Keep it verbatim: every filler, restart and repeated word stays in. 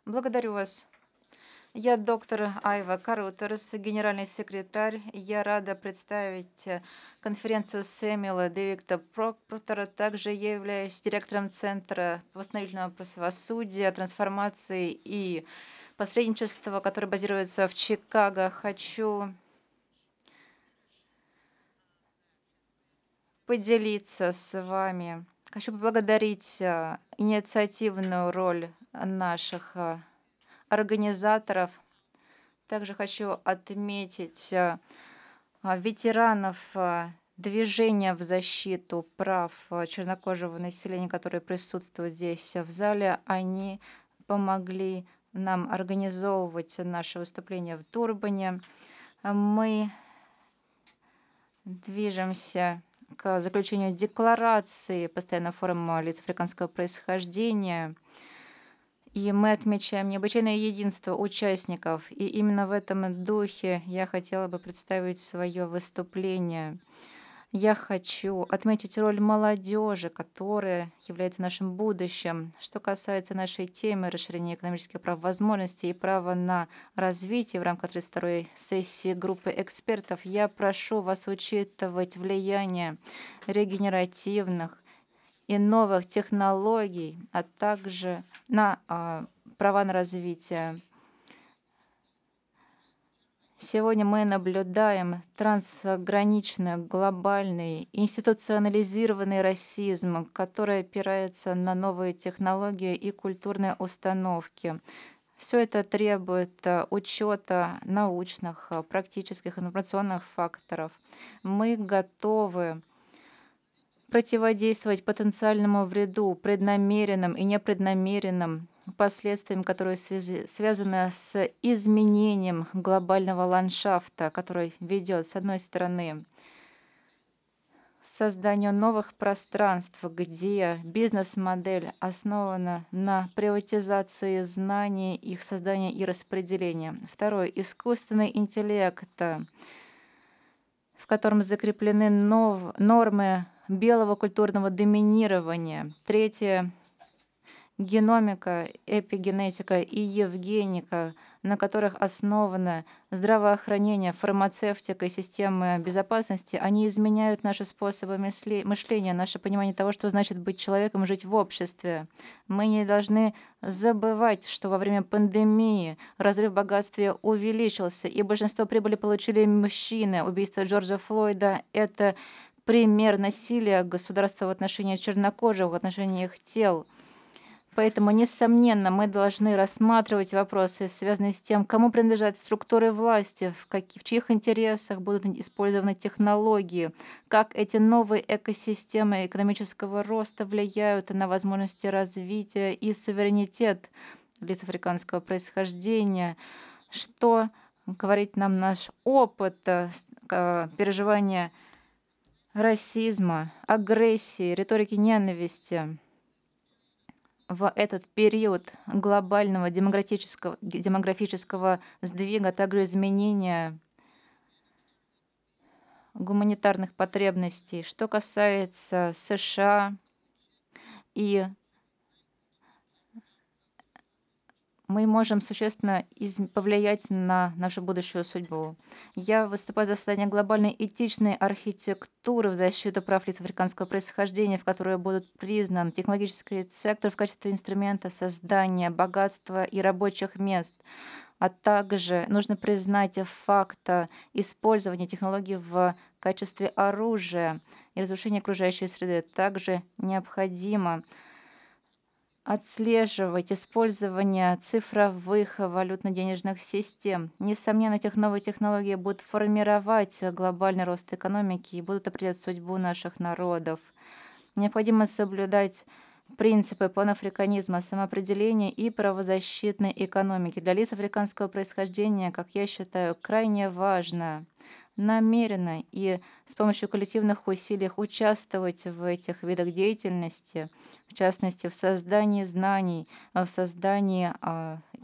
Благодарю вас. Я доктор Айва Карутерс, генеральный секретарь. Я рада представить э, конференцию Сэмюэла Дэвида Проктора. Также я являюсь директором Центра восстановительного правосудия, трансформации и посредничества, который базируется в Чикаго. Хочу поделиться с вами. Хочу поблагодарить э, инициативную роль наших э, организаторов. Также хочу отметить э, а, ветеранов э, движения в защиту прав э, чернокожего населения, которые присутствуют здесь э, в зале. Они помогли нам организовывать наше выступление в Дурбане. А Мы движемся к заключению декларации постоянного форума лиц африканского происхождения. И мы отмечаем необычайное единство участников. И именно в этом духе я хотела бы представить свое выступление. Я хочу отметить роль молодежи, которая является нашим будущим. Что касается нашей темы расширения экономических прав, возможностей и права на развитие в рамках тридцать второй сессии группы экспертов, я прошу вас учитывать влияние регенеративных и новых технологий, а также на а, права на развитие. Сегодня мы наблюдаем трансграничный, глобальный, институционализированный расизм, который опирается на новые технологии и культурные установки. Все это требует э, учета научных, э, практических, информационных факторов. Мы готовы противодействовать потенциальному вреду, преднамеренным и непреднамеренным последствиям, которые связи- связаны с изменением глобального ландшафта, который ведет, с одной стороны, к созданию новых пространств, где бизнес-модель основана на приватизации знаний, их создания и распределения. Второе — искусственный интеллект, в котором закреплены нов- нормы белого культурного доминирования. Третье — геномика, эпигенетика и евгеника, на которых основано здравоохранение, фармацевтика и системы безопасности. Они изменяют наши способы мысли- мышления, наше понимание того, что значит быть человеком, жить в обществе. Мы не должны забывать, что во время пандемии разрыв в богатстве увеличился, и большинство прибыли получили мужчины. Убийство Джорджа Флойда — это пример насилия государства в отношении чернокожих, в отношении их тел. Поэтому, несомненно, мы должны рассматривать вопросы, связанные с тем, кому принадлежат структуры власти, в, каких, в чьих интересах будут использованы технологии, как эти новые экосистемы экономического роста влияют на возможности развития и суверенитет лиц африканского происхождения, что говорит нам наш опыт э, с- э, переживания расизма, агрессии, риторики ненависти в этот период глобального демографического, демографического сдвига, а также изменения гуманитарных потребностей. Что касается США и мы можем существенно из- повлиять на нашу будущую судьбу. Я выступаю за создание глобальной этичной архитектуры в защиту прав лиц африканского происхождения, в которой будут признан технологический сектор в качестве инструмента создания богатства и рабочих мест, а также нужно признать факт э, использования технологий в качестве оружия и разрушения окружающей среды. Также необходимо отслеживать использование цифровых валютно-денежных систем. Несомненно, этих новые технологии будут формировать глобальный рост экономики и будут определять судьбу наших народов. Необходимо соблюдать принципы панафриканизма, самоопределения и правозащитной экономики. Для лиц африканского происхождения, как я считаю, крайне важно намеренно и с помощью коллективных усилий участвовать в этих видах деятельности, в частности, в создании знаний, а, в создании а,